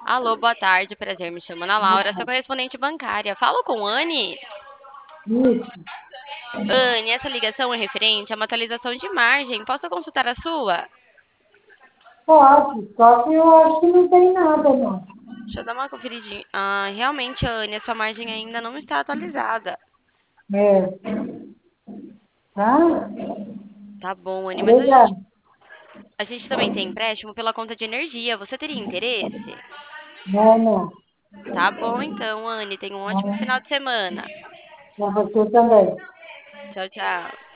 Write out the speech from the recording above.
Alô, boa tarde, prazer, me chamo Ana Laura, sou correspondente bancária. Falo com Anne? Isso, Anne, essa ligação é referente a uma atualização de margem. Posso consultar a sua? pode, só que eu acho que não tem nada, não. Deixa eu dar uma conferidinha. Ah, realmente, Anne, a sua margem ainda não está atualizada. É, tá? Tá bom, Anne, mas Obrigada. a gente também tem empréstimo pela conta de energia. Você teria interesse? Não, não. Tá bom, então, Anne, tenha um ótimo final Não, de semana. para você também. Tchau, tchau.